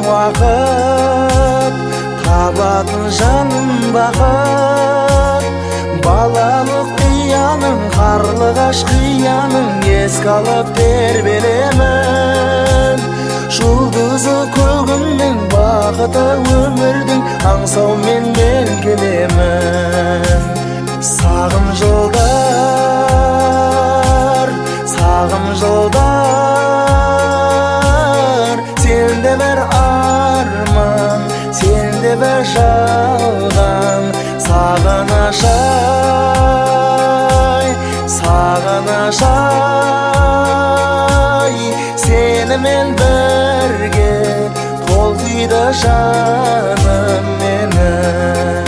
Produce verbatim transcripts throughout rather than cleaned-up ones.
вақыт табатын жаным бақыт балалық қияның қарлығаш қияның еске алып тербелемін жұлдызы көгімнің бақыты өмірдің аңсаумен мен келемін сағым жолдар сағым жолдар сенде бір арман сенде бір жалған сағыныш ай сағыныш ай сенімен бірге толқиды жаным менің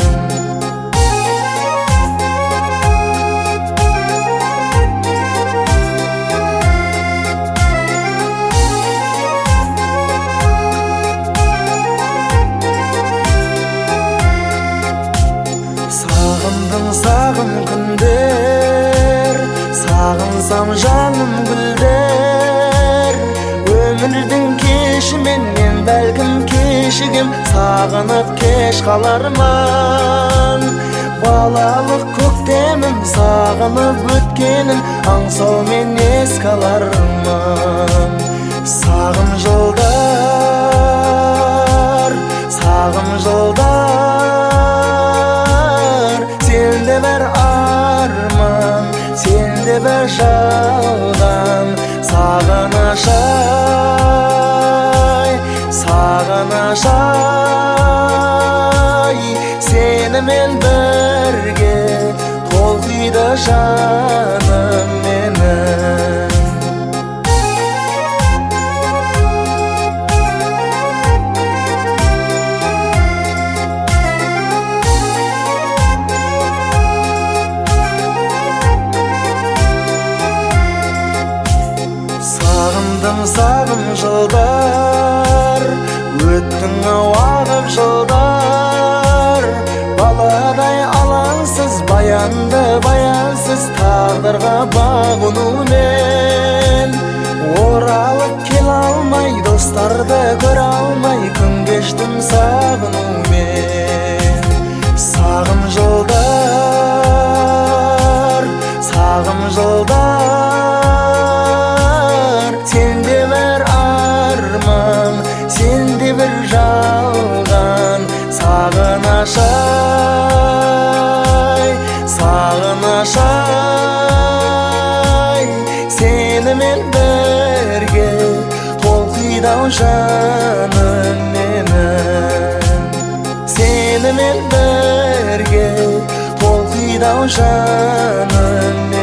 сағындым сағым күндер сағынсам жаным гүлдер өмірдің кешімен мен бәлкім кешігім сағынып кеш қаларман балалық көктемім сағынып өткенім аңсаумен еске аларман сағым жолдар сағым жолдар сенде бір арман сенде бір жалған сағыныш ай сағыныш ай сенімен бірге толқиды жаным менің сағындым сағым жылдар өттің ағып жылдар баладай алаңсыз баянды баянсыз тағдырға бағынумен оралып келе алмай достарды көре алмай күн кештім сағынумен сағым жылдар сағым жылдар сенде бір арман сенде бір жалған сағыныш ай сағыныш ай сенімен бірге толқиды-ау жаным менің сенімен бірге толқиды-ау жаным менің